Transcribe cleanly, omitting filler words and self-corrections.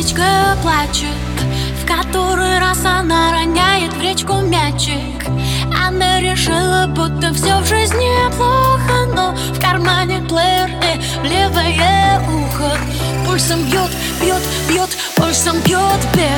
Девочка плачет, в который раз она роняет в речку мячик. Она решила, будто все в жизни плохо, но в кармане плеер и в левое ухо пульсом бьет, бьет, бьет, пульсом бьет, бьет.